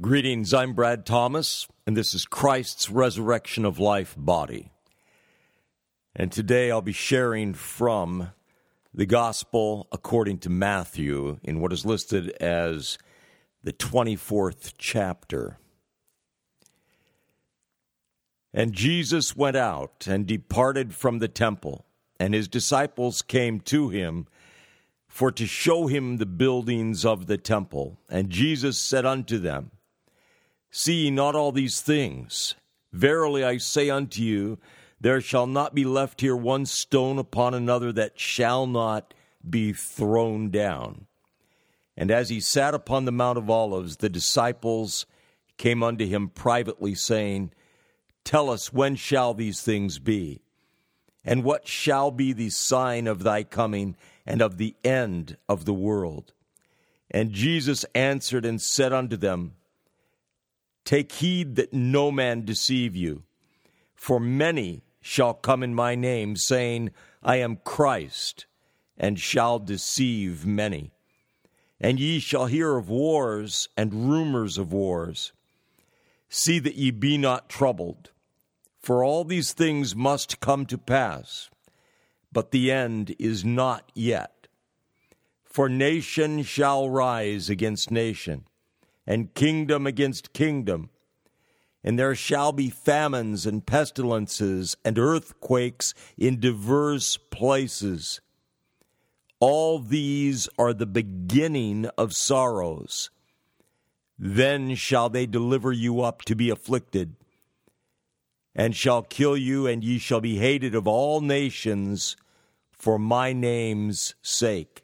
Greetings, I'm Brad Thomas, and this is Christ's Resurrection of Life body. And today I'll be sharing from the Gospel according to Matthew in what is listed as the 24th chapter. And Jesus went out and departed from the temple, and his disciples came to him for to show him the buildings of the temple. And Jesus said unto them, See ye not all these things? Verily I say unto you, there shall not be left here one stone upon another that shall not be thrown down. And as he sat upon the Mount of Olives, the disciples came unto him privately, saying, Tell us, when shall these things be? And what shall be the sign of thy coming and of the end of the world? And Jesus answered and said unto them, Take heed that no man deceive you. For many shall come in my name, saying, I am Christ, and shall deceive many. And ye shall hear of wars and rumors of wars. See that ye be not troubled, for all these things must come to pass, but the end is not yet. For nation shall rise against nation, and kingdom against kingdom. And there shall be famines and pestilences and earthquakes in divers places. All these are the beginning of sorrows. Then shall they deliver you up to be afflicted, and shall kill you, and ye shall be hated of all nations for my name's sake.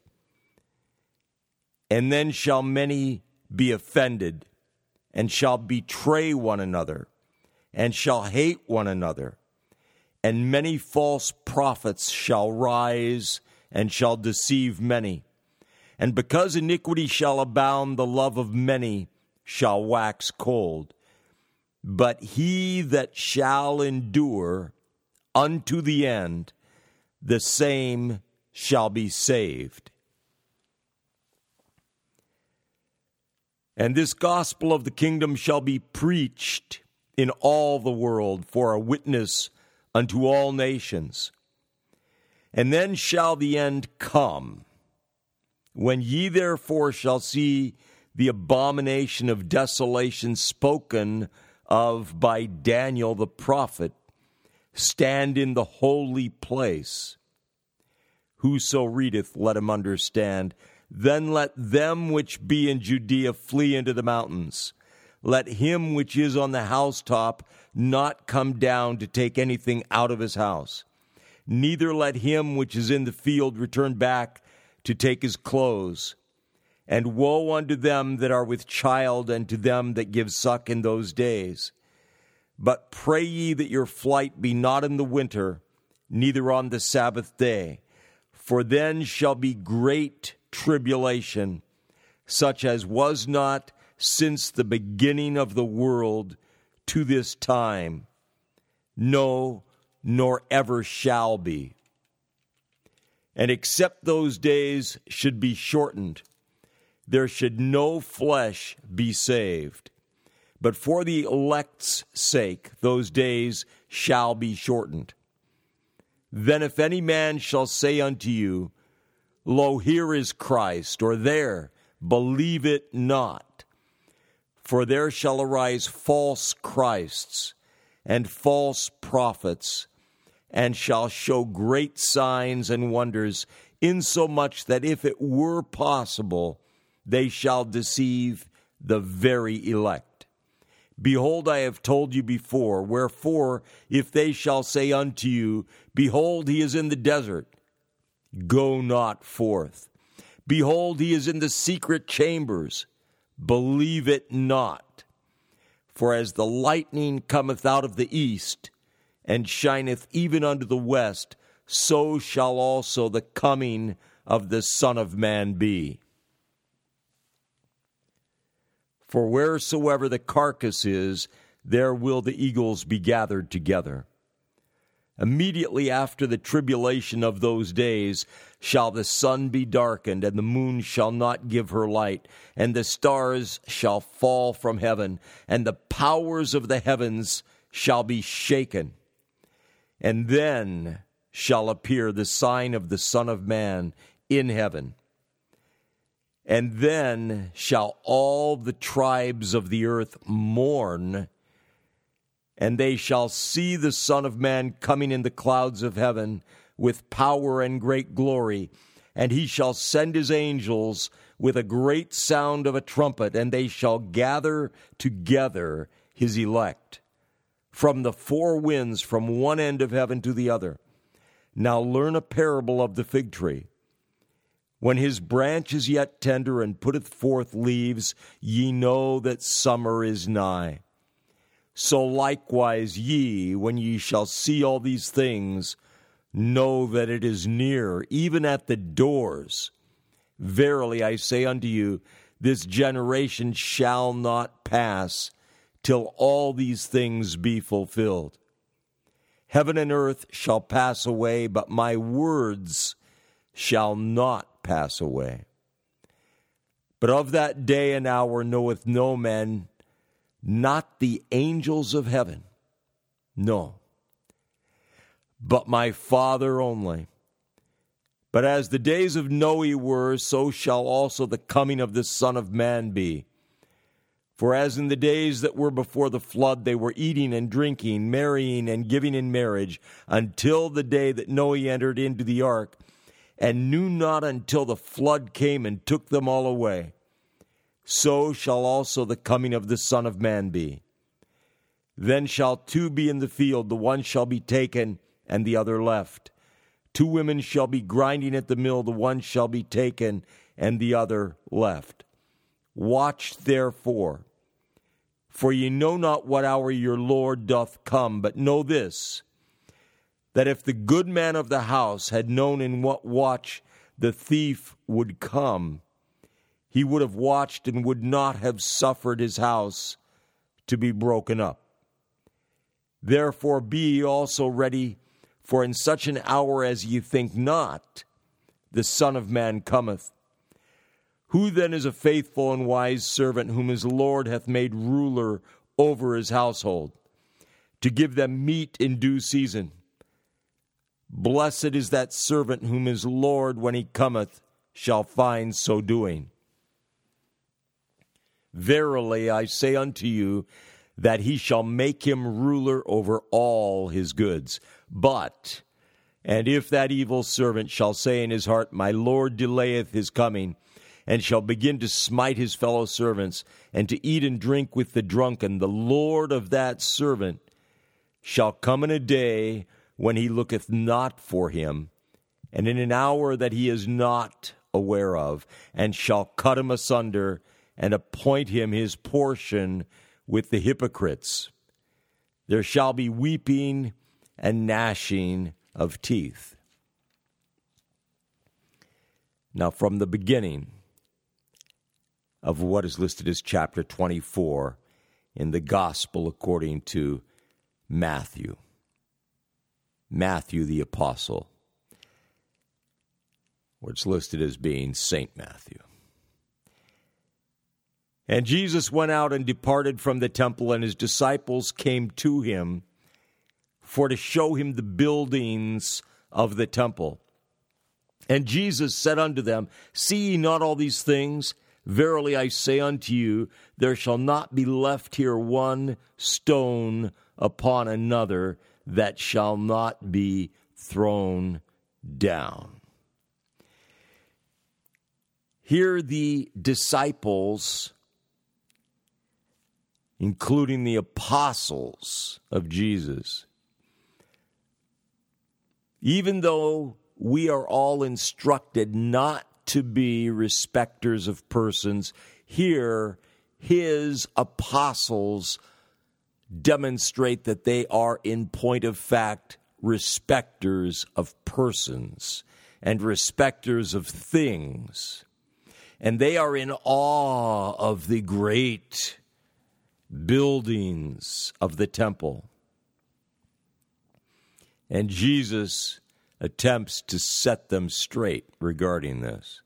And then shall many be offended, and shall betray one another, and shall hate one another. And many false prophets shall rise, and shall deceive many. And because iniquity shall abound, the love of many shall wax cold. But he that shall endure unto the end, the same shall be saved. And this gospel of the kingdom shall be preached in all the world for a witness unto all nations. And then shall the end come, when ye therefore shall see the abomination of desolation spoken of by Daniel the prophet stand in the holy place. Whoso readeth, let him understand. Then let them which be in Judea flee into the mountains. Let him which is on the housetop not come down to take anything out of his house. Neither let him which is in the field return back to take his clothes. And woe unto them that are with child, and to them that give suck in those days. But pray ye that your flight be not in the winter, neither on the Sabbath day. For then shall be great tribulation, such as was not since the beginning of the world to this time, no, nor ever shall be. And except those days should be shortened, there should no flesh be saved. But for the elect's sake, those days shall be shortened. Then if any man shall say unto you, Lo, here is Christ, or there, believe it not. For there shall arise false Christs and false prophets, and shall show great signs and wonders, insomuch that if it were possible, they shall deceive the very elect. Behold, I have told you before. Wherefore, if they shall say unto you, Behold, he is in the desert, go not forth. Behold, he is in the secret chambers, believe it not. For as the lightning cometh out of the east, and shineth even unto the west, so shall also the coming of the Son of Man be. For wheresoever the carcass is, there will the eagles be gathered together. Immediately after the tribulation of those days shall the sun be darkened, and the moon shall not give her light, and the stars shall fall from heaven, and the powers of the heavens shall be shaken. And then shall appear the sign of the Son of Man in heaven. And then shall all the tribes of the earth mourn, and they shall see the Son of Man coming in the clouds of heaven with power and great glory. And he shall send his angels with a great sound of a trumpet, and they shall gather together his elect from the four winds, from one end of heaven to the other. Now learn a parable of the fig tree. When his branch is yet tender and putteth forth leaves, ye know that summer is nigh. So likewise ye, when ye shall see all these things, know that it is near, even at the doors. Verily I say unto you, this generation shall not pass till all these things be fulfilled. Heaven and earth shall pass away, but my words shall not pass away. But of that day and hour knoweth no man, not the angels of heaven, no, but my Father only. But as the days of Noe were, so shall also the coming of the Son of Man be. For as in the days that were before the flood, they were eating and drinking, marrying and giving in marriage, until the day that Noe entered into the ark, and knew not until the flood came and took them all away. So shall also the coming of the Son of Man be. Then shall two be in the field, the one shall be taken, and the other left. Two women shall be grinding at the mill, the one shall be taken, and the other left. Watch therefore, for ye know not what hour your Lord doth come, but know this, that if the good man of the house had known in what watch the thief would come, he would have watched and would not have suffered his house to be broken up. Therefore be ye also ready, for in such an hour as ye think not, the Son of Man cometh. Who then is a faithful and wise servant, whom his Lord hath made ruler over his household, to give them meat in due season? Blessed is that servant whom his Lord, when he cometh, shall find so doing. Verily I say unto you, that he shall make him ruler over all his goods. But, and if that evil servant shall say in his heart, my Lord delayeth his coming, and shall begin to smite his fellow servants, and to eat and drink with the drunken, the Lord of that servant shall come in a day when he looketh not for him, and in an hour that he is not aware of, and shall cut him asunder, and appoint him his portion with the hypocrites. There shall be weeping and gnashing of teeth. Now, from the beginning of what is listed as chapter 24 in the Gospel according to Matthew the Apostle, where it's listed as being Saint Matthew. And Jesus went out and departed from the temple, and his disciples came to him for to show him the buildings of the temple. And Jesus said unto them, See ye not all these things? Verily I say unto you, there shall not be left here one stone upon another that shall not be thrown down. Here the disciples, including the apostles of Jesus, even though we are all instructed not to be respecters of persons, here his apostles demonstrate that they are, in point of fact, respecters of persons and respecters of things. And they are in awe of the great buildings of the temple. And Jesus attempts to set them straight regarding this.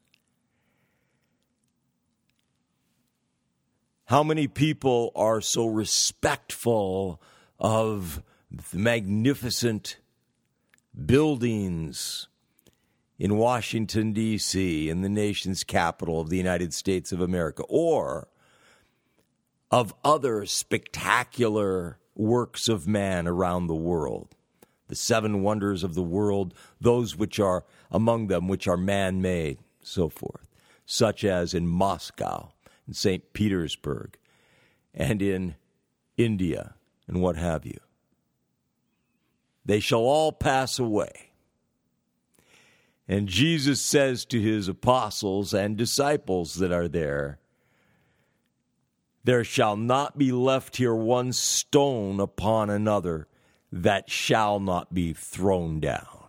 How many people are so respectful of the magnificent buildings in Washington, D.C., in the nation's capital of the United States of America, or of other spectacular works of man around the world? The seven wonders of the world, those which are among them, which are man-made, so forth, such as in Moscow, in St. Petersburg, and in India, and what have you. They shall all pass away. And Jesus says to his apostles and disciples that are there, there shall not be left here one stone upon another that shall not be thrown down.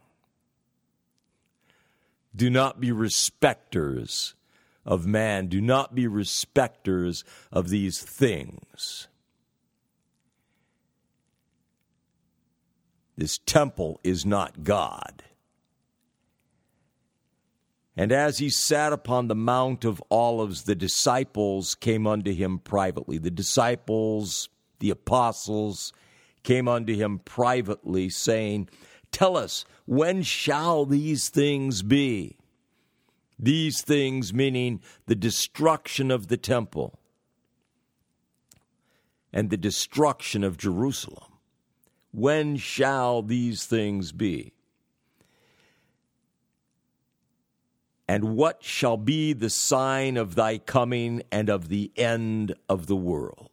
Do not be respecters of man. Do not be respecters of these things. This temple is not God. And as he sat upon the Mount of Olives, the disciples came unto him privately. The disciples, the apostles, came unto him privately, saying, tell us, when shall these things be? These things meaning the destruction of the temple and the destruction of Jerusalem. When shall these things be? And what shall be the sign of thy coming and of the end of the world?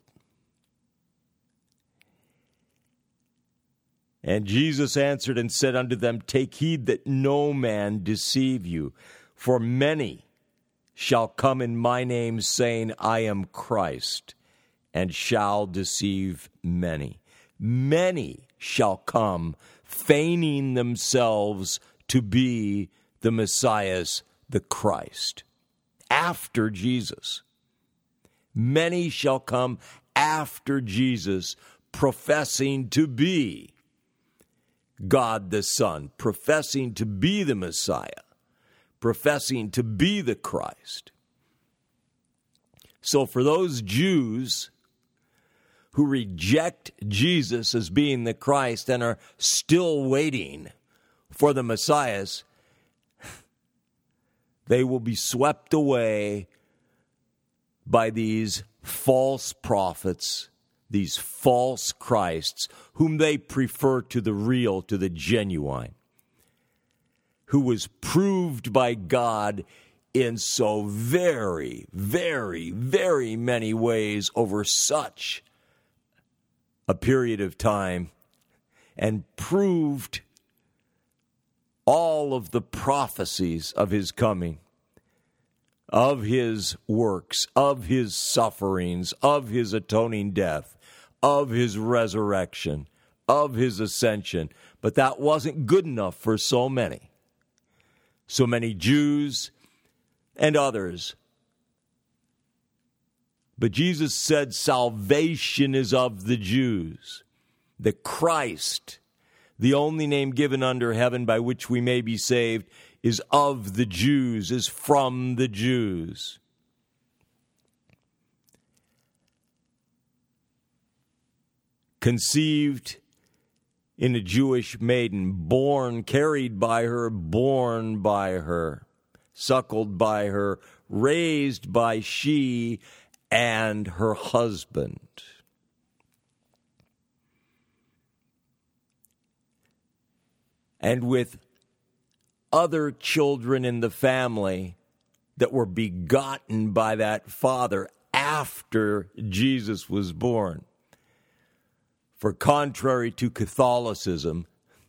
And Jesus answered and said unto them, take heed that no man deceive you, for many shall come in my name, saying, I am Christ, and shall deceive many. Many shall come, feigning themselves to be the Messiah, the Christ, after Jesus. Many shall come after Jesus, professing to be God the Son, professing to be the Messiah, professing to be the Christ. So for those Jews who reject Jesus as being the Christ and are still waiting for the Messiah, they will be swept away by these false prophets, these false Christs, whom they prefer to the real, to the genuine, who was proved by God in so very, very, very many ways over such a period of time, and proved all of the prophecies of his coming, of his works, of his sufferings, of his atoning death, of his resurrection, of his ascension. But that wasn't good enough for so many Jews and others. But Jesus said salvation is of the Jews. The Christ, the only name given under heaven by which we may be saved, is of the Jews, is from the Jews. Conceived in a Jewish maiden, born, carried by her, born by her, suckled by her, raised by she and her husband. And with other children in the family that were begotten by that father after Jesus was born. For contrary to Catholicism,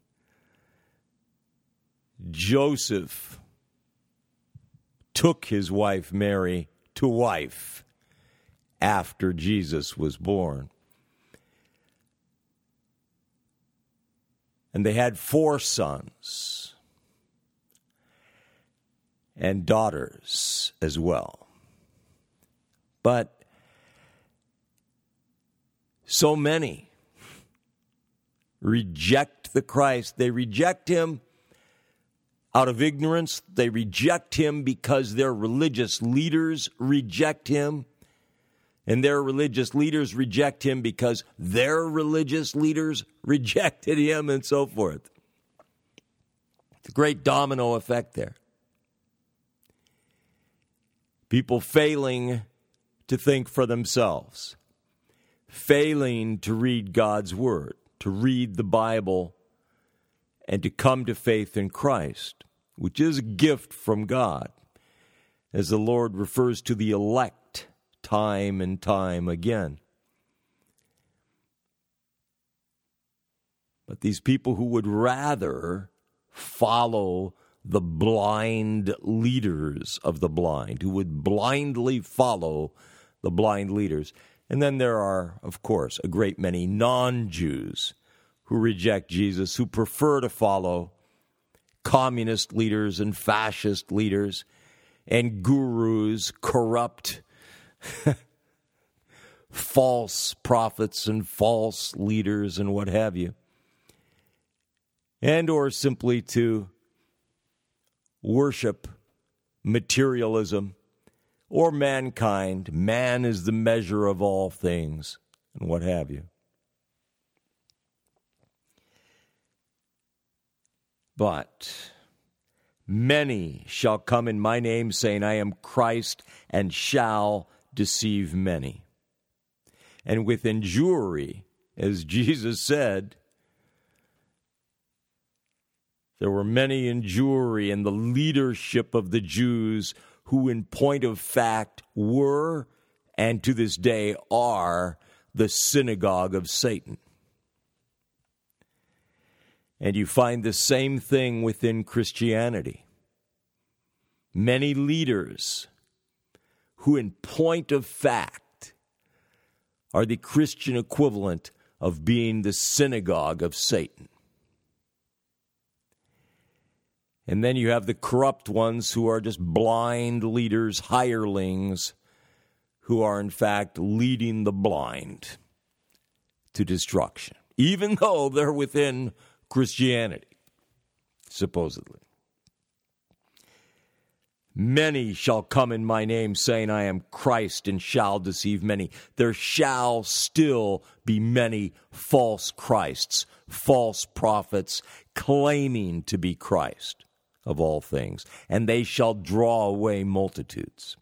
Joseph took his wife Mary to wife after Jesus was born. And they had 4 sons and daughters as well. But so many reject the Christ. They reject him out of ignorance. They reject him because their religious leaders reject him. And their religious leaders reject him because their religious leaders rejected him, and so forth. It's a great domino effect there. People failing to think for themselves, failing to read God's Word, to read the Bible, and to come to faith in Christ, which is a gift from God, as the Lord refers to the elect time and time again. But these people who would rather follow the blind leaders of the blind, who would blindly follow the blind leaders. And then there are, of course, a great many non-Jews who reject Jesus, who prefer to follow communist leaders and fascist leaders and gurus, corrupt false prophets and false leaders and what have you, and or simply to worship materialism or mankind. Man is the measure of all things, and what have you. But many shall come in my name, saying, I am Christ, and shall deceive many. And with injury, as Jesus said, there were many in Jewry in the leadership of the Jews who in point of fact were, and to this day are, the synagogue of Satan. And you find the same thing within Christianity. Many leaders who in point of fact are the Christian equivalent of being the synagogue of Satan. And then you have the corrupt ones who are just blind leaders, hirelings, who are in fact leading the blind to destruction, even though they're within Christianity, supposedly. Many shall come in my name, saying, I am Christ, and shall deceive many. There shall still be many false Christs, false prophets, claiming to be Christ of all things, and they shall draw away multitudes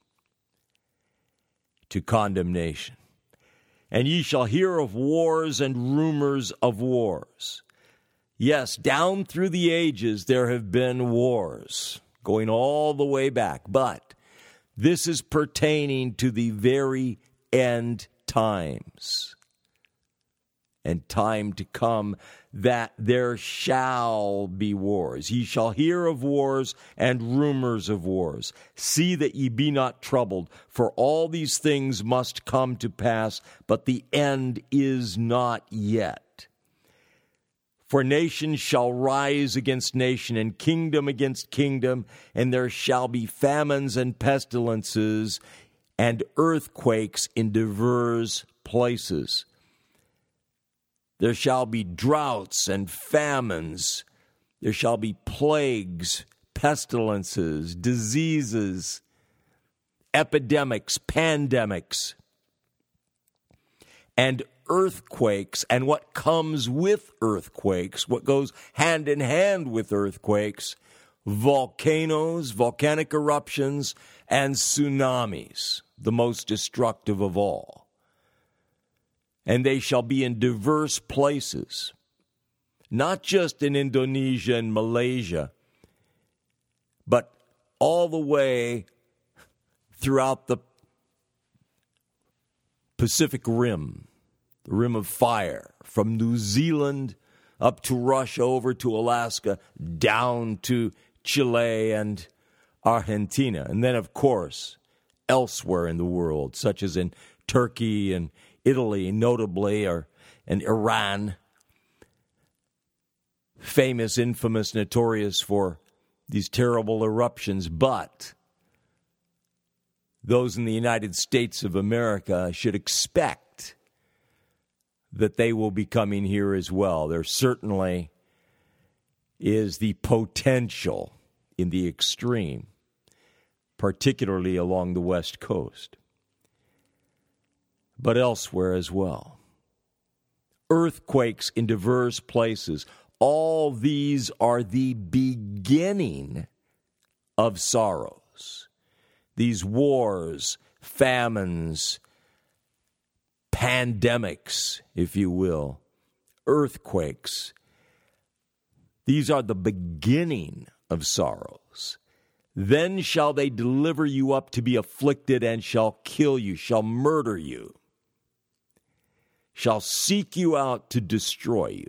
to condemnation. And ye shall hear of wars and rumors of wars. Yes, down through the ages there have been wars, going all the way back. But this is pertaining to the very end times and time to come, that there shall be wars. Ye shall hear of wars and rumors of wars. See that ye be not troubled, for all these things must come to pass, but the end is not yet. For nation shall rise against nation, and kingdom against kingdom, and there shall be famines and pestilences and earthquakes in divers places. There shall be droughts and famines. There shall be plagues, pestilences, diseases, epidemics, pandemics, and earthquakes, and what comes with earthquakes, what goes hand in hand with earthquakes, volcanoes, volcanic eruptions, and tsunamis, the most destructive of all. And they shall be in diverse places, not just in Indonesia and Malaysia, but all the way throughout the Pacific Rim, the Rim of Fire, from New Zealand up to Russia, over to Alaska, down to Chile and Argentina. And then, of course, elsewhere in the world, such as in Turkey and Italy, notably, and Iran, famous, infamous, notorious for these terrible eruptions. But those in the United States of America should expect that they will be coming here as well. There certainly is the potential in the extreme, particularly along the West Coast, but elsewhere as well. Earthquakes in diverse places. All these are the beginning of sorrows. These wars, famines, pandemics, if you will, earthquakes. These are the beginning of sorrows. Then shall they deliver you up to be afflicted, and shall kill you, shall murder you, shall seek you out to destroy you.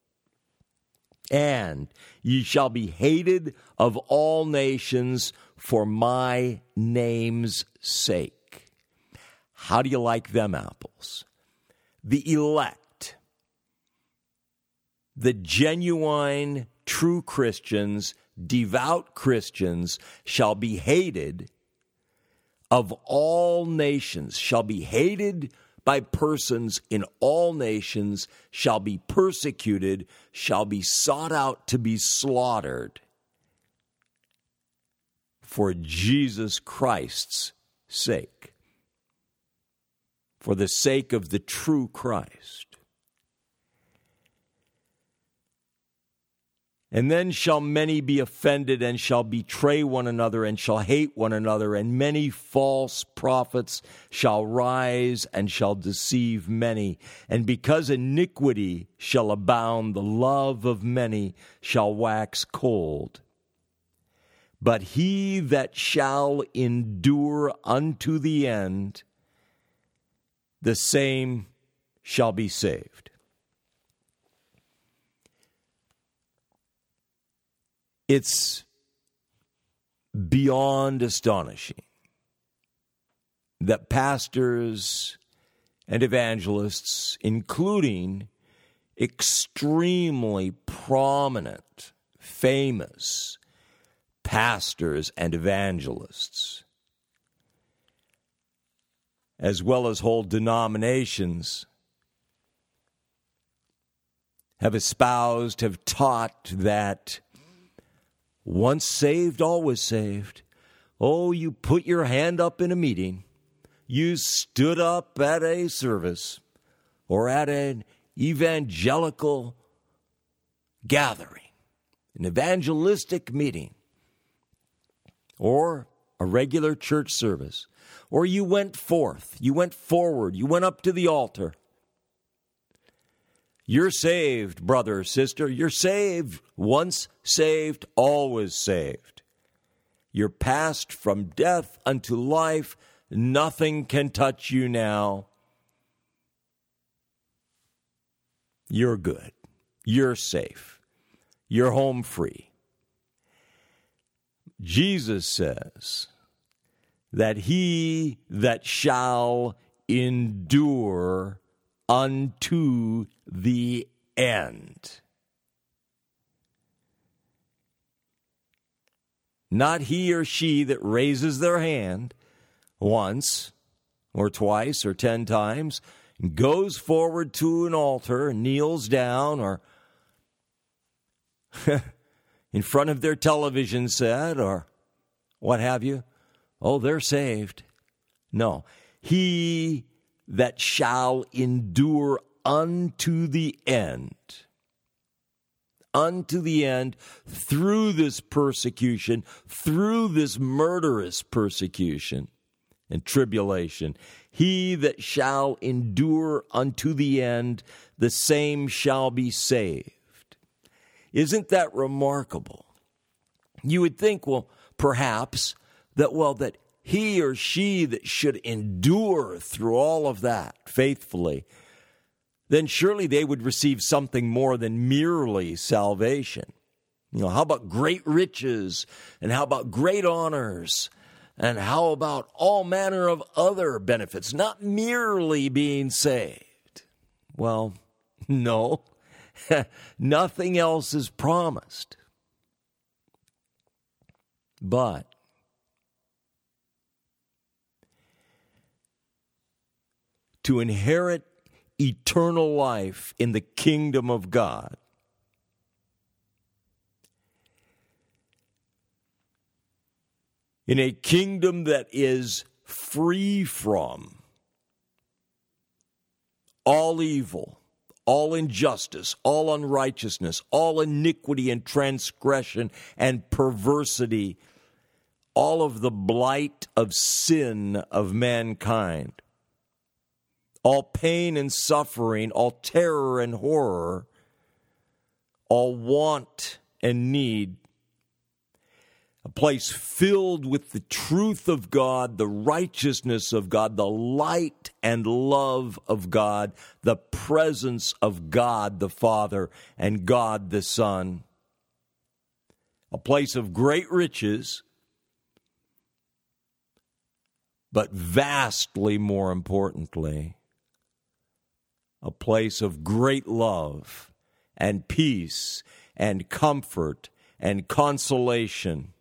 And ye shall be hated of all nations for my name's sake. How do you like them apples? The elect, the genuine, true Christians, devout Christians, shall be hated of all nations, shall be hated by persons in all nations, shall be persecuted, shall be sought out to be slaughtered for Jesus Christ's sake, for the sake of the true Christ. And then shall many be offended, and shall betray one another, and shall hate one another, and many false prophets shall rise and shall deceive many. And because iniquity shall abound, the love of many shall wax cold. But he that shall endure unto the end, the same shall be saved. It's beyond astonishing that pastors and evangelists, including extremely prominent, famous pastors and evangelists, as well as whole denominations, have espoused, have taught that once saved, always saved. Oh, you put your hand up in a meeting. You stood up at a service or at an evangelical gathering, an evangelistic meeting, or a regular church service, or you went forth, you went forward, you went up to the altar. You're saved, brother or sister. You're saved. Once saved, always saved. You're passed from death unto life. Nothing can touch you now. You're good. You're safe. You're home free. Jesus says that he that shall endure unto the end. Not he or she that raises their hand once or twice or 10 times, goes forward to an altar, kneels down, or in front of their television set, or what have you. Oh, they're saved. No. He that shall endure unto the end, through this persecution, through this murderous persecution and tribulation. He that shall endure unto the end, the same shall be saved. Isn't that remarkable? You would think, well, perhaps that he or she that should endure through all of that faithfully, then surely they would receive something more than merely salvation. You know, how about great riches? And how about great honors? And how about all manner of other benefits, not merely being saved? Well, no. Nothing else is promised. But to inherit eternal life in the kingdom of God. In a kingdom that is free from all evil, all injustice, all unrighteousness, all iniquity and transgression and perversity, all of the blight of sin of mankind, all pain and suffering, all terror and horror, all want and need. A place filled with the truth of God, the righteousness of God, the light and love of God, the presence of God the Father and God the Son. A place of great riches, but vastly more importantly, a place of great love and peace and comfort and consolation.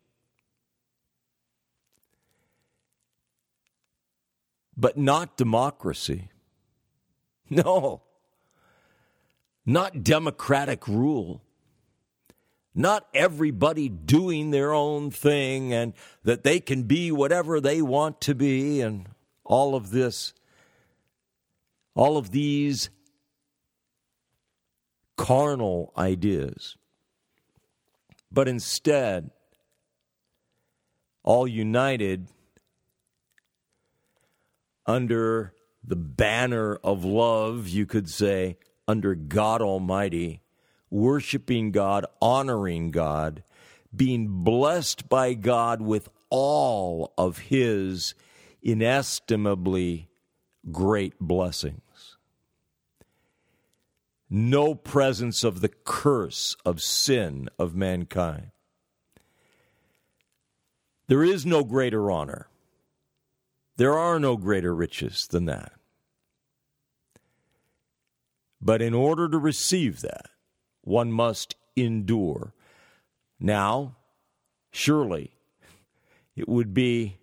But not democracy. No. Not democratic rule. Not everybody doing their own thing and that they can be whatever they want to be and all of this. All of these carnal ideas. But instead, all united under the banner of love, you could say, under God Almighty, worshiping God, honoring God, being blessed by God with all of His inestimably great blessings. No presence of the curse of sin of mankind. There is no greater honor. There are no greater riches than that. But in order to receive that, one must endure. Now, surely, it would be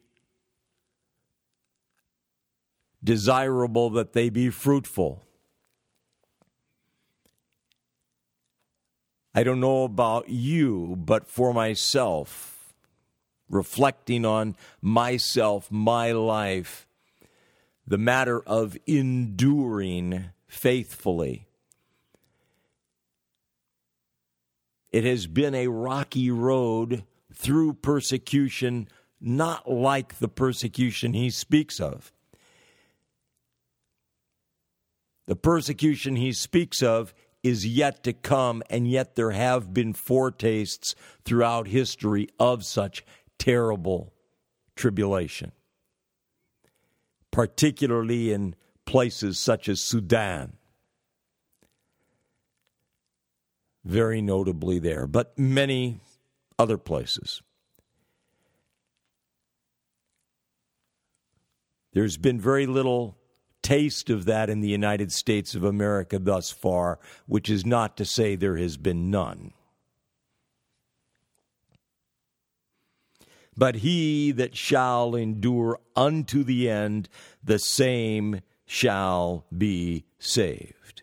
desirable that they be fruitful. I don't know about you, but for myself, reflecting on myself, my life, the matter of enduring faithfully. It has been a rocky road through persecution, not like the persecution he speaks of. The persecution he speaks of is yet to come, and yet there have been foretastes throughout history of such terrible tribulation, particularly in places such as Sudan. Very notably there, but many other places. There's been very little taste of that in the United States of America thus far, which is not to say there has been none. But he that shall endure unto the end, the same shall be saved.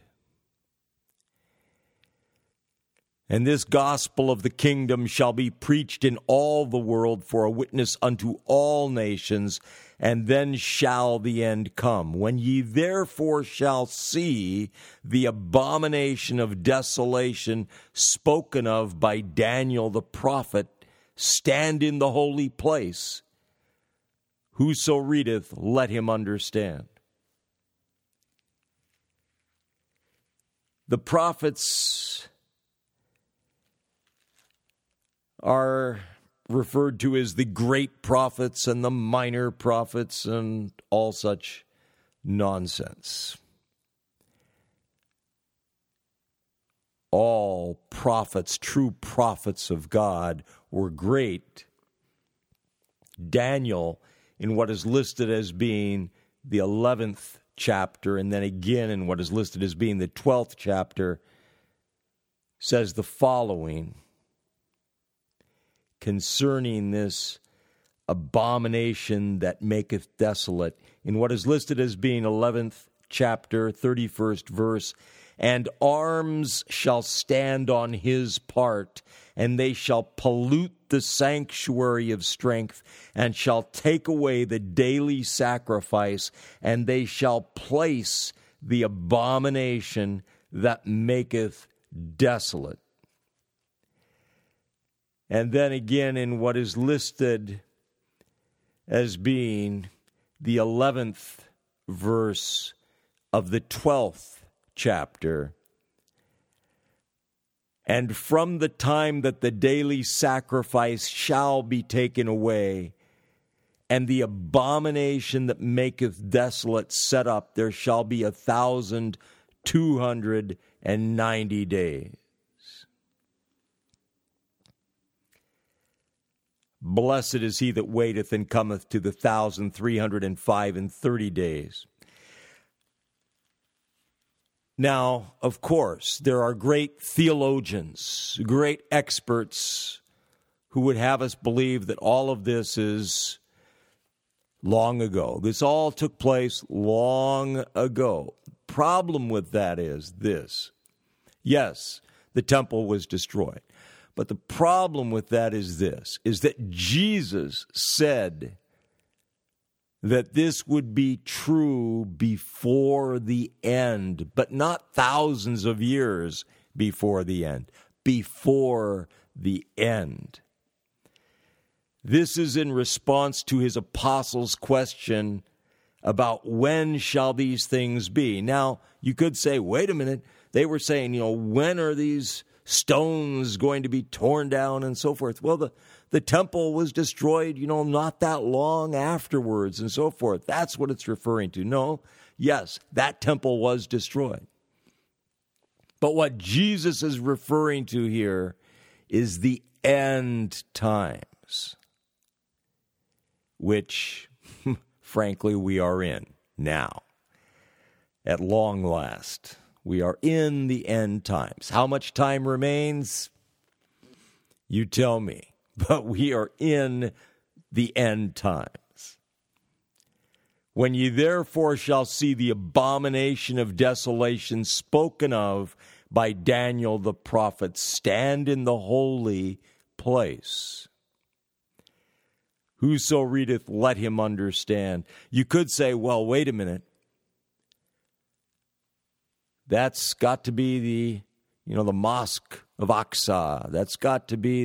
And this gospel of the kingdom shall be preached in all the world for a witness unto all nations, and then shall the end come. When ye therefore shall see the abomination of desolation spoken of by Daniel the prophet stand in the holy place, whoso readeth, let him understand. The prophets are referred to as the great prophets and the minor prophets and all such nonsense. All prophets, true prophets of God, were great. Daniel, in what is listed as being the 11th chapter, and then again in what is listed as being the 12th chapter, says the following concerning this abomination that maketh desolate. In what is listed as being 11th chapter, 31st verse, and arms shall stand on his part, and they shall pollute the sanctuary of strength, and shall take away the daily sacrifice, and they shall place the abomination that maketh desolate. And then again in what is listed as being the 11th verse of the 12th chapter, and from the time that the daily sacrifice shall be taken away, and the abomination that maketh desolate set up, there shall be 1,290 days. Blessed is he that waiteth and cometh to the 1,330 days. Now, of course, there are great theologians, great experts who would have us believe that all of this is long ago. This all took place long ago. Problem with that is this. Yes, the temple was destroyed. But the problem with that is this, is that Jesus said that this would be true before the end, but not thousands of years before the end, before the end. This is in response to his apostles' question about when shall these things be. Now, you could say, wait a minute, they were saying, when are these stones going to be torn down and so forth? Well, the temple was destroyed, not that long afterwards and so forth. That's what it's referring to. No, yes, that temple was destroyed. But what Jesus is referring to here is the end times, which, frankly, we are in now, at long last. We are in the end times. How much time remains? You tell me. But we are in the end times. When ye therefore shall see the abomination of desolation spoken of by Daniel the prophet stand in the holy place. Whoso readeth, let him understand. You could say, well, wait a minute. That's got to be the Mosque of Aqsa. That's got to be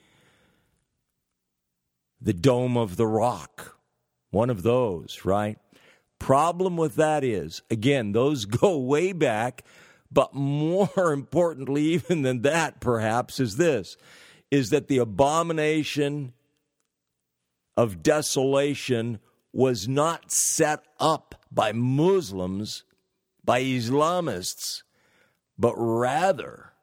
the Dome of the Rock. One of those, right? Problem with that is, again, those go way back, but more importantly even than that, perhaps, is this, is that the abomination of desolation was not set up by Muslims, by Islamists, but rather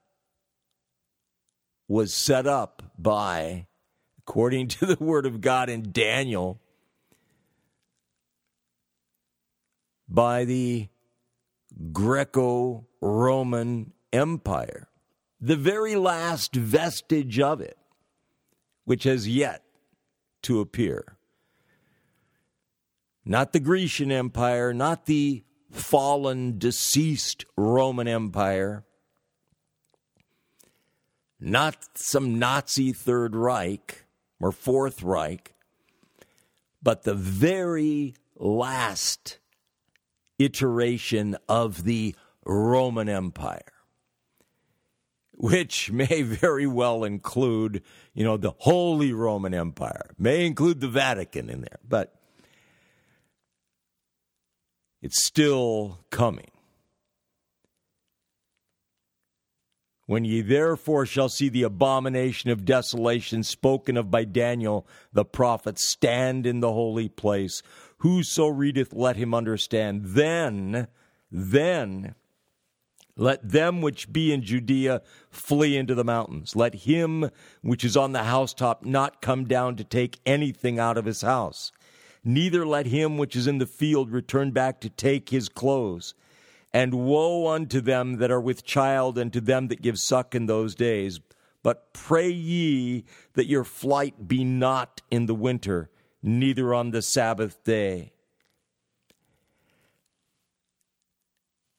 was set up by, according to the word of God in Daniel, by the Greco-Roman Empire, the very last vestige of it, which has yet to appear. Not the Grecian Empire, not the fallen, deceased Roman Empire, not some Nazi Third Reich or Fourth Reich, but the very last iteration of the Roman Empire, which may very well include, the Holy Roman Empire, may include the Vatican in there, but it's still coming. When ye therefore shall see the abomination of desolation spoken of by Daniel the prophet stand in the holy place, whoso readeth, let him understand. Then let them which be in Judea flee into the mountains. Let him which is on the housetop not come down to take anything out of his house. Neither let him which is in the field return back to take his clothes. And woe unto them that are with child, and to them that give suck in those days. But pray ye that your flight be not in the winter, neither on the Sabbath day.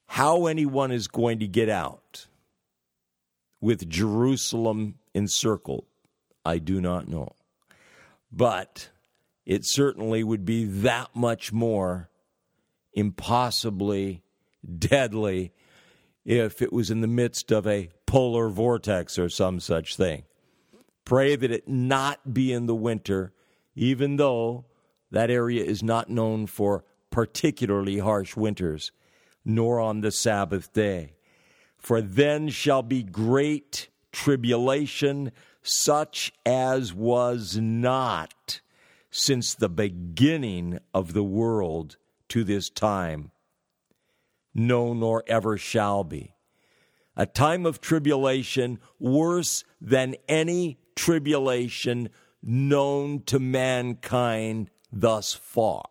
How anyone is going to get out with Jerusalem encircled, I do not know. But it certainly would be that much more impossibly deadly if it was in the midst of a polar vortex or some such thing. Pray that it not be in the winter, even though that area is not known for particularly harsh winters, nor on the Sabbath day. For then shall be great tribulation, such as was not since the beginning of the world to this time, no, nor ever shall be. A time of tribulation worse than any tribulation known to mankind thus far.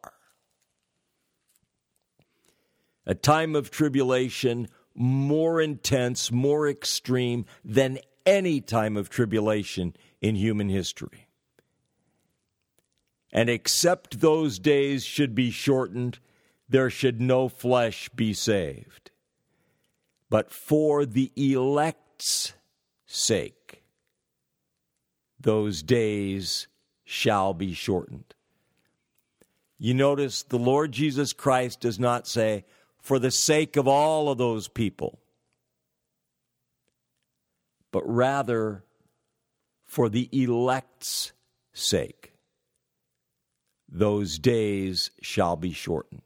A time of tribulation more intense, more extreme than any time of tribulation in human history. And except those days should be shortened, there should no flesh be saved. But for the elect's sake, those days shall be shortened. You notice the Lord Jesus Christ does not say, for the sake of all of those people, but rather for the elect's sake, those days shall be shortened.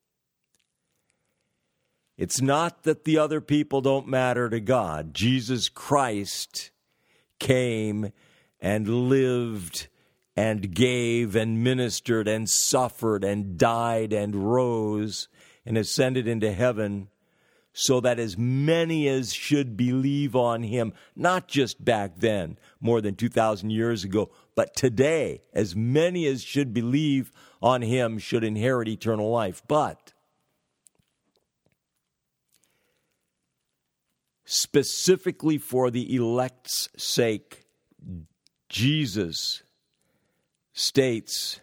It's not that the other people don't matter to God. Jesus Christ came and lived and gave and ministered and suffered and died and rose and ascended into heaven so that as many as should believe on him, not just back then, more than 2,000 years ago, but today, as many as should believe on him should inherit eternal life. But specifically for the elect's sake, Jesus states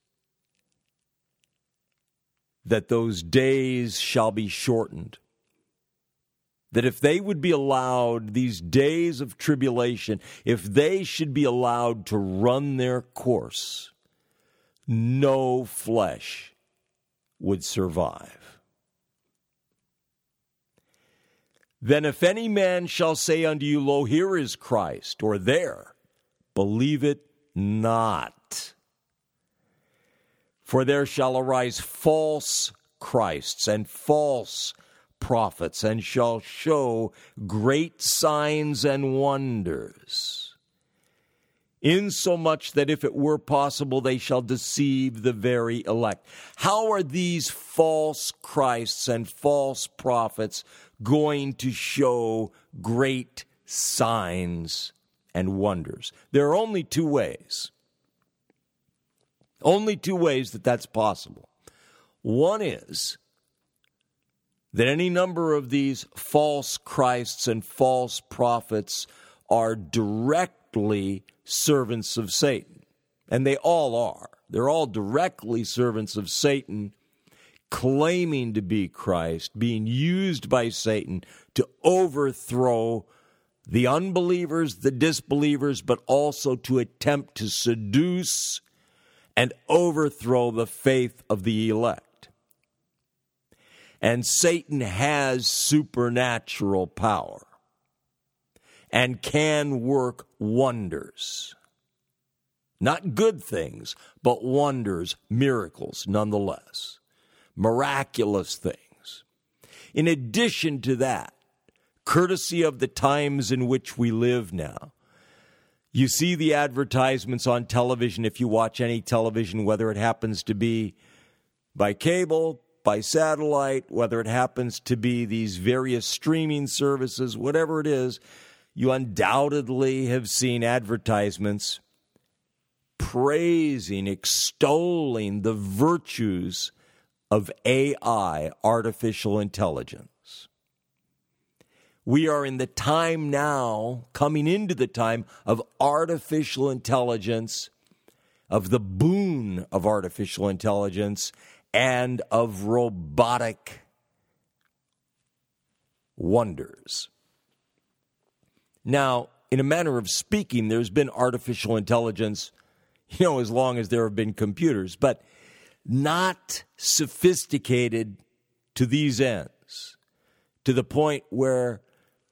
that those days shall be shortened. That if they would be allowed, these days of tribulation, if they should be allowed to run their course, no flesh would survive. Then if any man shall say unto you, Lo, here is Christ, or there, believe it not. For there shall arise false Christs and false prophets, and shall show great signs and wonders, insomuch that if it were possible, they shall deceive the very elect. How are these false Christs and false prophets going to show great signs and wonders? There are only two ways. Only two ways that that's possible. One is that any number of these false Christs and false prophets are directly servants of Satan. And they all are. They're all directly servants of Satan, claiming to be Christ, being used by Satan to overthrow the unbelievers, the disbelievers, but also to attempt to seduce and overthrow the faith of the elect. And Satan has supernatural power and can work wonders. Not good things, but wonders, miracles nonetheless. Miraculous things. In addition to that, courtesy of the times in which we live now, you see the advertisements on television, if you watch any television, whether it happens to be by cable, by satellite, whether it happens to be these various streaming services, whatever it is, you undoubtedly have seen advertisements praising, extolling the virtues of AI, artificial intelligence. We are in the time now, coming into the time of artificial intelligence, of the boon of artificial intelligence, and of robotic wonders. Now, in a manner of speaking, there's been artificial intelligence, as long as there have been computers, but not sophisticated to these ends, to the point where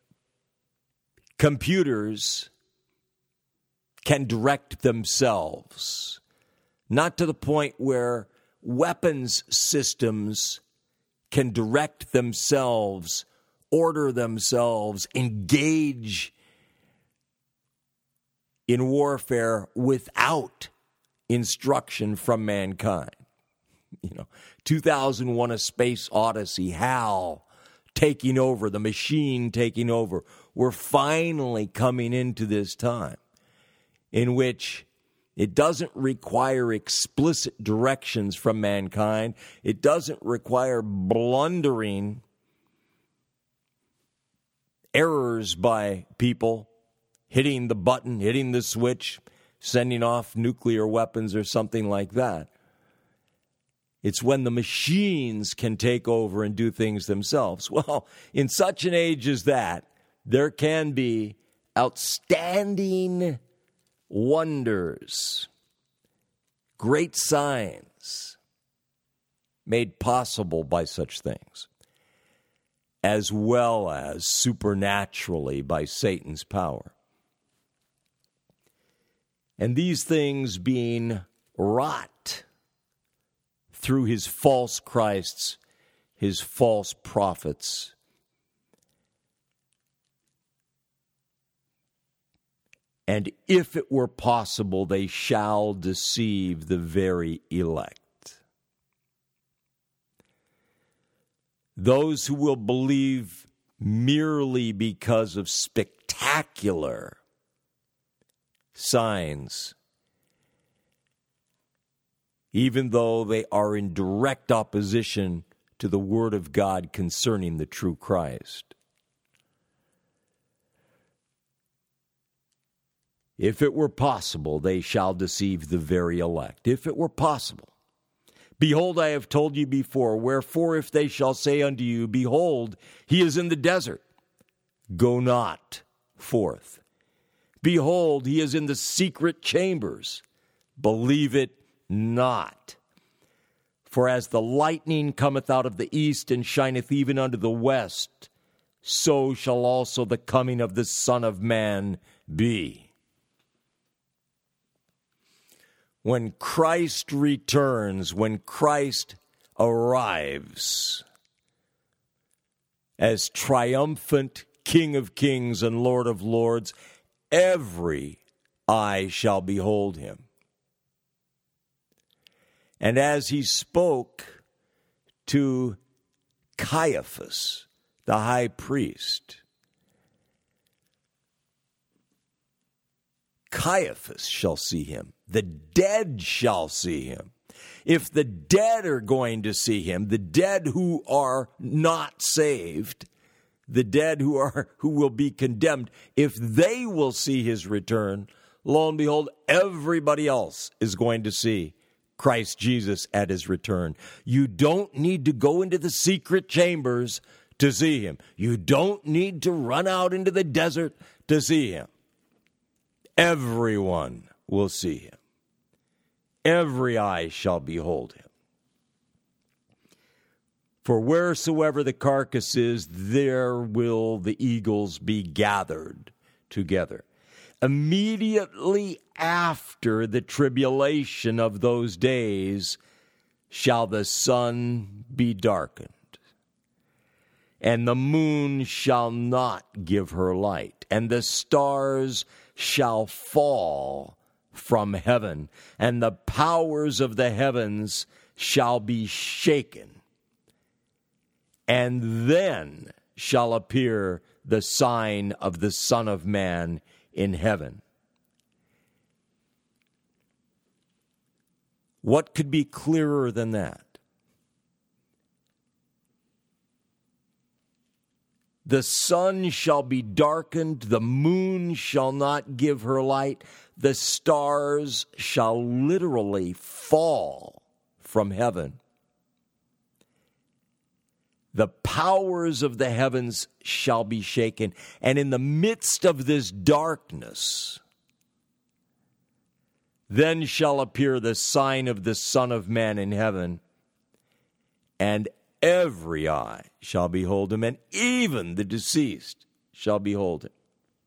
computers can direct themselves, not to the point where weapons systems can direct themselves, order themselves, engage in warfare without instruction from mankind. 2001: A Space Odyssey, HAL taking over, the machine taking over. We're finally coming into this time in which it doesn't require explicit directions from mankind. It doesn't require blundering errors by people, hitting the button, hitting the switch, sending off nuclear weapons or something like that. It's when the machines can take over and do things themselves. Well, in such an age as that, there can be outstanding wonders, great signs made possible by such things, as well as supernaturally by Satan's power. And these things being wrought through his false Christs, his false prophets, and if it were possible, they shall deceive the very elect. Those who will believe merely because of spectacular signs, even though they are in direct opposition to the Word of God concerning the true Christ. If it were possible, they shall deceive the very elect. If it were possible. Behold, I have told you before, wherefore if they shall say unto you, behold, he is in the desert, go not forth. Behold, he is in the secret chambers, believe it not. For as the lightning cometh out of the east and shineth even unto the west, so shall also the coming of the Son of Man be. When Christ returns, when Christ arrives as triumphant King of kings and Lord of lords, every eye shall behold him. And as he spoke to Caiaphas, the high priest, Caiaphas shall see him. The dead shall see him. If the dead are going to see him, the dead who are not saved, the dead who will be condemned, if they will see his return, lo and behold, everybody else is going to see Christ Jesus at his return. You don't need to go into the secret chambers to see him. You don't need to run out into the desert to see him. Everyone will see him. Every eye shall behold him. For wheresoever the carcass is, there will the eagles be gathered together. Immediately after the tribulation of those days shall the sun be darkened, and the moon shall not give her light, and the stars shall fall from heaven, and the powers of the heavens shall be shaken. And then shall appear the sign of the Son of Man in heaven. What could be clearer than that? The sun shall be darkened, the moon shall not give her light, the stars shall literally fall from heaven. the powers of the heavens shall be shaken. And in the midst of this darkness, then shall appear the sign of the Son of Man in heaven, and every eye shall behold him, and even the deceased shall behold him.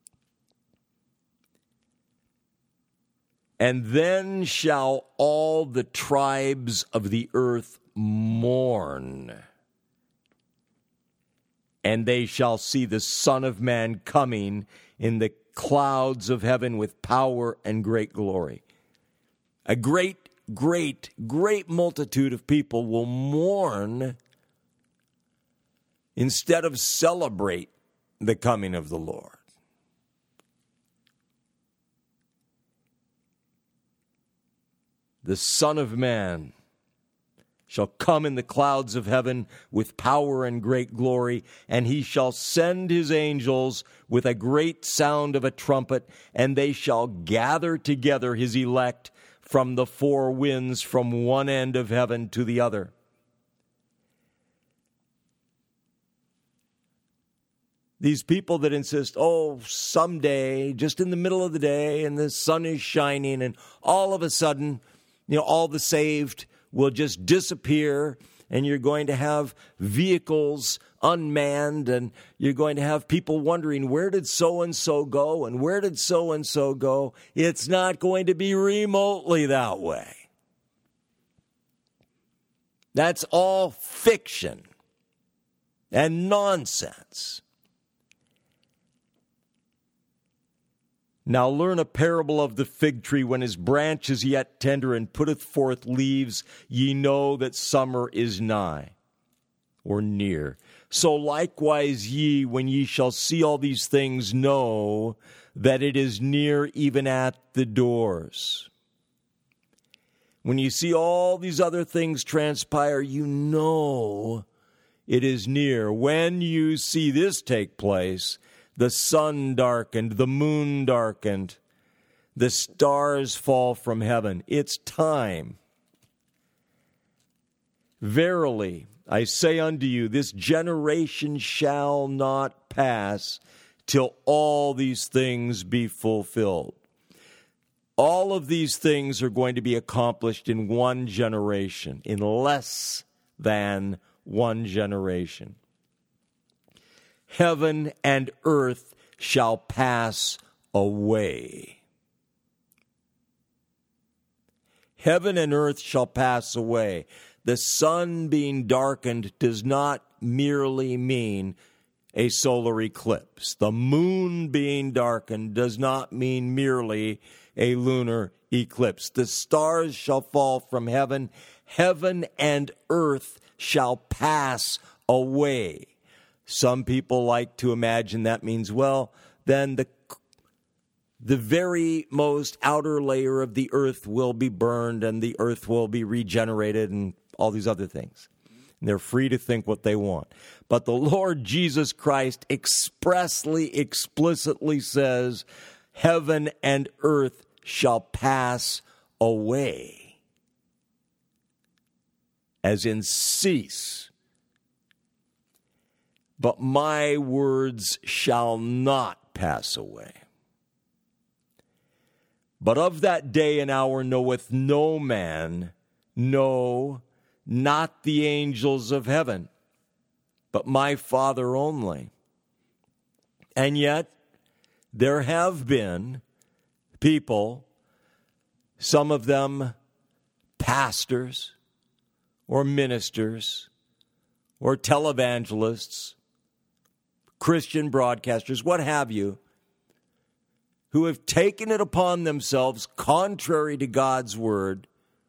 And then shall all the tribes of the earth mourn, and they shall see the Son of Man coming in the clouds of heaven with power and great glory. A great, great, great multitude of people will mourn instead of celebrate the coming of the Lord. The Son of Man shall come in the clouds of heaven with power and great glory, and he shall send his angels with a great sound of a trumpet, and they shall gather together his elect from the four winds, from one end of heaven to the other. These people that insist, someday, just in the middle of the day, and the sun is shining, and all of a sudden, all the saved will just disappear, and you're going to have vehicles unmanned, and you're going to have people wondering, where did so-and-so go, and where did so-and-so go? It's not going to be remotely that way. That's all fiction and nonsense. Now learn a parable of the fig tree. When his branch is yet tender and putteth forth leaves, ye know that summer is nigh, or near. So likewise ye, when ye shall see all these things, know that it is near, even at the doors. When you see all these other things transpire, you know it is near. When you see this take place, the sun darkened, the moon darkened, the stars fall from heaven. It's time. Verily, I say unto you, this generation shall not pass till all these things be fulfilled. All of these things are going to be accomplished in one generation, in less than one generation. Heaven and earth shall pass away. Heaven and earth shall pass away. The sun being darkened does not merely mean a solar eclipse. The moon being darkened does not mean merely a lunar eclipse. The stars shall fall from heaven. Heaven and earth shall pass away. Some people like to imagine that means, then the very most outer layer of the earth will be burned and the earth will be regenerated and all these other things. And they're free to think what they want. But the Lord Jesus Christ expressly, explicitly says, heaven and earth shall pass away. As in cease. But my words shall not pass away. But of that day and hour knoweth no man, no, not the angels of heaven, but my Father only. And yet, there have been people, some of them pastors or ministers or televangelists, Christian broadcasters, what have you, who have taken it upon themselves, contrary to God's word,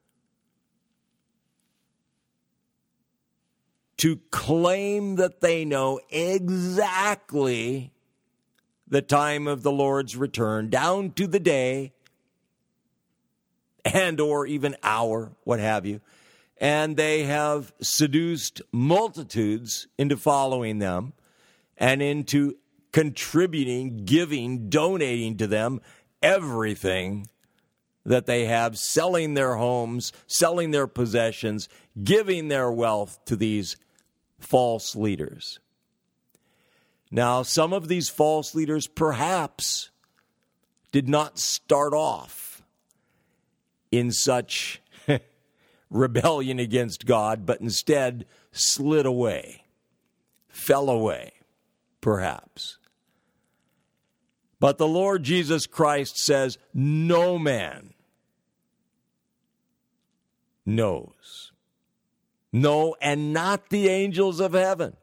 to claim that they know exactly the time of the Lord's return, down to the day and or even hour, what have you. And they have seduced multitudes into following them and into contributing, giving, donating to them everything that they have, selling their homes, selling their possessions, giving their wealth to these false leaders. Now, some of these false leaders perhaps did not start off in such rebellion against God, but instead slid away, fell away, perhaps. But the Lord Jesus Christ says, no man knows. No, and not the angels of heaven,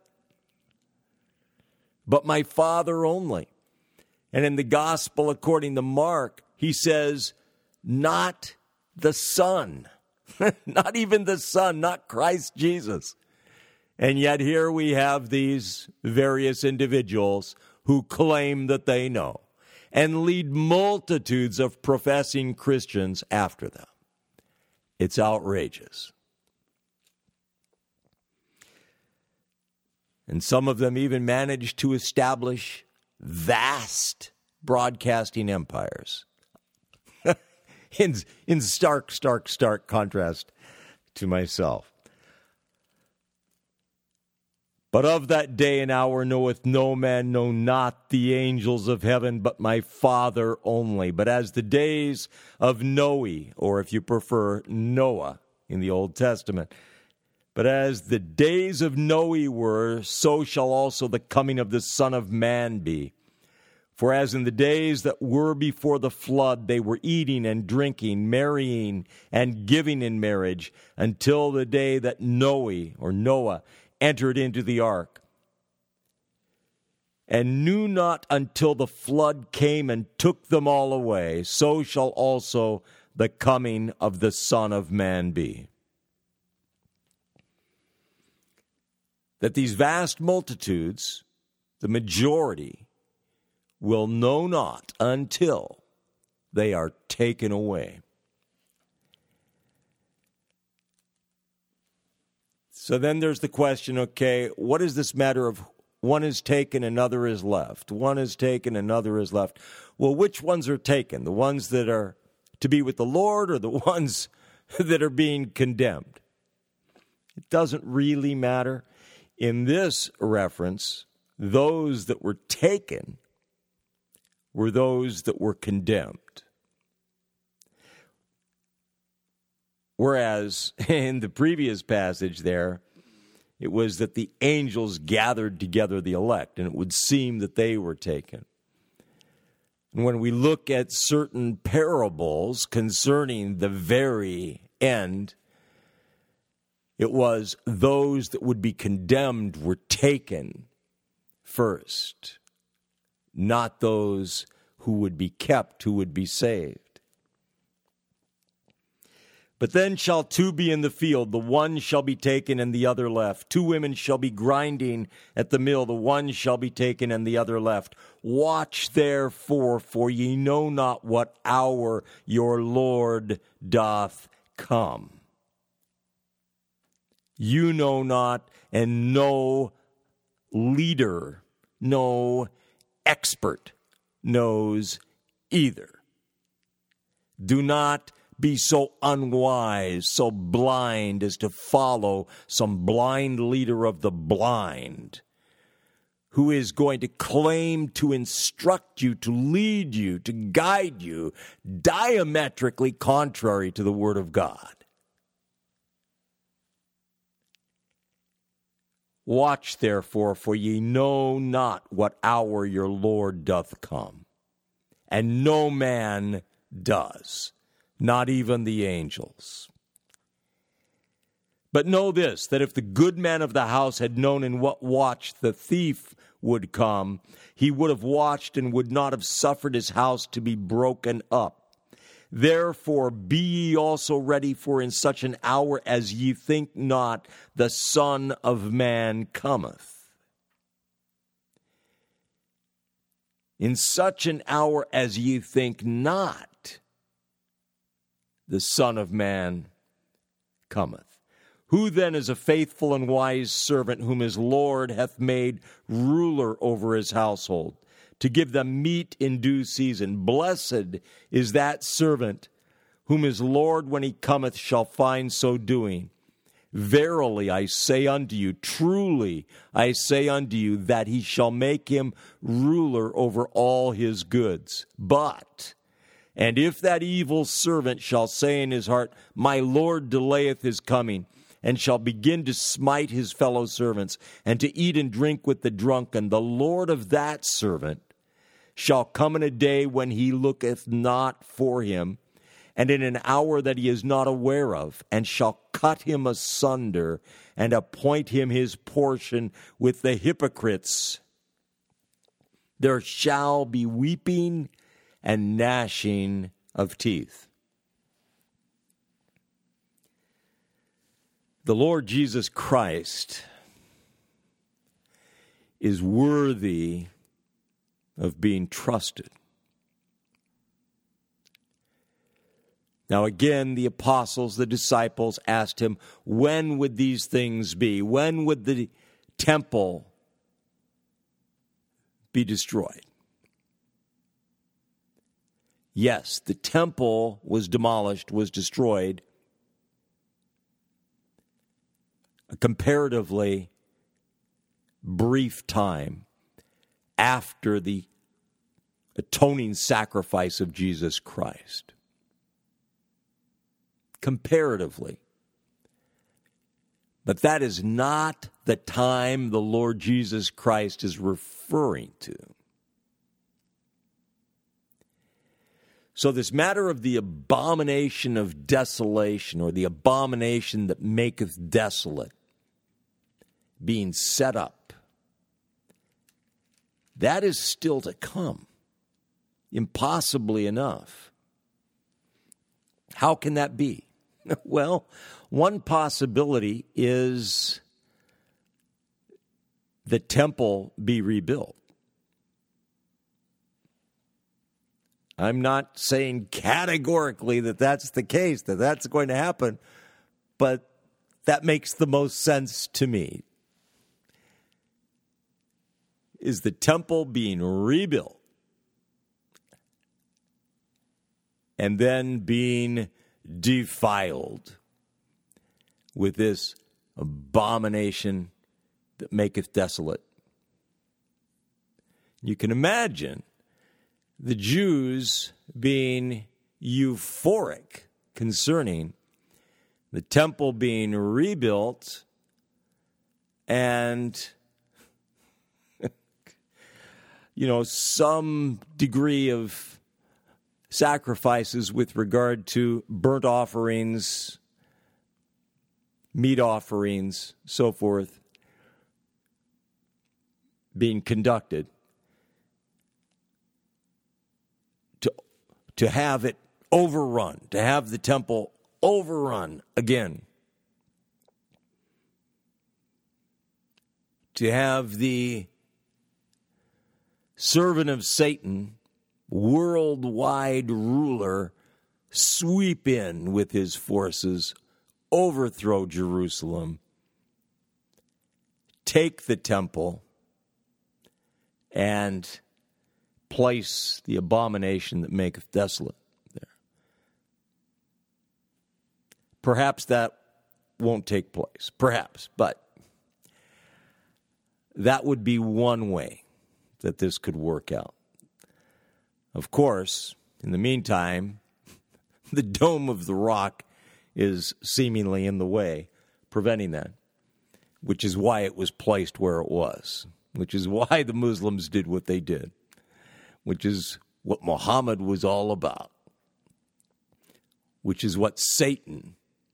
but my Father only. And in the gospel according to Mark, he says, not the Son, not even the Son, not Christ Jesus. And yet here we have these various individuals who claim that they know and lead multitudes of professing Christians after them. It's outrageous. And some of them even managed to establish vast broadcasting empires in stark contrast to myself. But of that day and hour knoweth no man, no, not the angels of heaven, but my Father only. But as the days of Noe, or if you prefer, Noah in the Old Testament, but as the days of Noe were, so shall also the coming of the Son of Man be. For as in the days that were before the flood, they were eating and drinking, marrying and giving in marriage, until the day that Noah entered into the ark, and knew not until the flood came and took them all away, so shall also the coming of the Son of Man be. That these vast multitudes, the majority, will know not until they are taken away. So then there's the question, okay, what is this matter of one is taken, another is left? One is taken, another is left. Well, which ones are taken? The ones that are to be with the Lord or the ones that are being condemned? It doesn't really matter. In this reference, those that were taken were those that were condemned. Whereas in the previous passage there, it was that the angels gathered together the elect, and it would seem that they were taken. And when we look at certain parables concerning the very end, it was those that would be condemned were taken first, not those who would be kept, who would be saved. But then shall two be in the field, the one shall be taken and the other left. Two women shall be grinding at the mill, the one shall be taken and the other left. Watch therefore, for ye know not what hour your Lord doth come. You know not, and no leader, no expert knows either. Do not be so unwise, so blind as to follow some blind leader of the blind who is going to claim to instruct you, to lead you, to guide you diametrically contrary to the Word of God. Watch therefore, for ye know not what hour your Lord doth come, and no man does, not even the angels. But know this, that if the good man of the house had known in what watch the thief would come, he would have watched and would not have suffered his house to be broken up. Therefore be ye also ready, for in such an hour as ye think not, the Son of Man cometh. In such an hour as ye think not, the Son of Man cometh. Who then is a faithful and wise servant, whom his Lord hath made ruler over his household, to give them meat in due season? Blessed is that servant whom his Lord, when he cometh, shall find so doing. Verily I say unto you, truly I say unto you, that he shall make him ruler over all his goods. But, and if that evil servant shall say in his heart, my Lord delayeth his coming, and shall begin to smite his fellow servants, and to eat and drink with the drunken, the Lord of that servant shall come in a day when he looketh not for him, and in an hour that he is not aware of, and shall cut him asunder, and appoint him his portion with the hypocrites. There shall be weeping and gnashing of teeth. The Lord Jesus Christ is worthy of being trusted. Now again, the apostles, the disciples asked him, when would these things be? When would the temple be destroyed? Yes, the temple was demolished, was destroyed a comparatively brief time after the atoning sacrifice of Jesus Christ. Comparatively. But that is not the time the Lord Jesus Christ is referring to. So this matter of the abomination of desolation, or the abomination that maketh desolate, being set up, that is still to come, impossibly enough. How can that be? Well, one possibility is the temple be rebuilt. I'm not saying categorically that that's the case, that that's going to happen, but that makes the most sense to me. Is the temple being rebuilt and then being defiled with this abomination that maketh desolate? You can imagine the Jews being euphoric concerning the temple being rebuilt and, some degree of sacrifices with regard to burnt offerings, meat offerings, so forth, being conducted. To have it overrun, to have the temple overrun again. To have the servant of Satan, worldwide ruler, sweep in with his forces, overthrow Jerusalem, take the temple, and place the abomination that maketh desolate there. Perhaps that won't take place. Perhaps. But that would be one way that this could work out. Of course, in the meantime, the Dome of the Rock is seemingly in the way, preventing that, which is why it was placed where it was, which is why the Muslims did what they did, which is what Muhammad was all about, which is what Satan,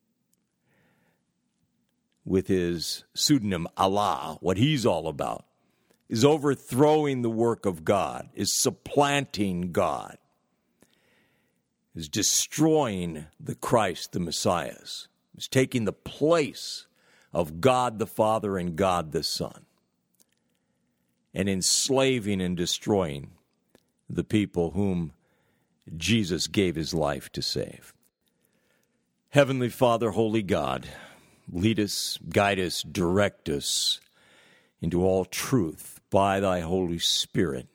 with his pseudonym Allah, what he's all about, is overthrowing the work of God, is supplanting God, is destroying the Christ, the Messiah, is taking the place of God the Father and God the Son, and enslaving and destroying the people whom Jesus gave his life to save. Heavenly Father, Holy God, lead us, guide us, direct us into all truth by thy Holy Spirit.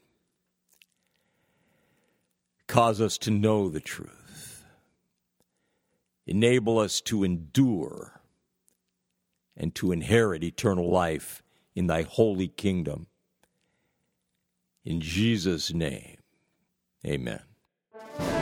Cause us to know the truth. Enable us to endure and to inherit eternal life in thy holy kingdom. In Jesus' name, amen.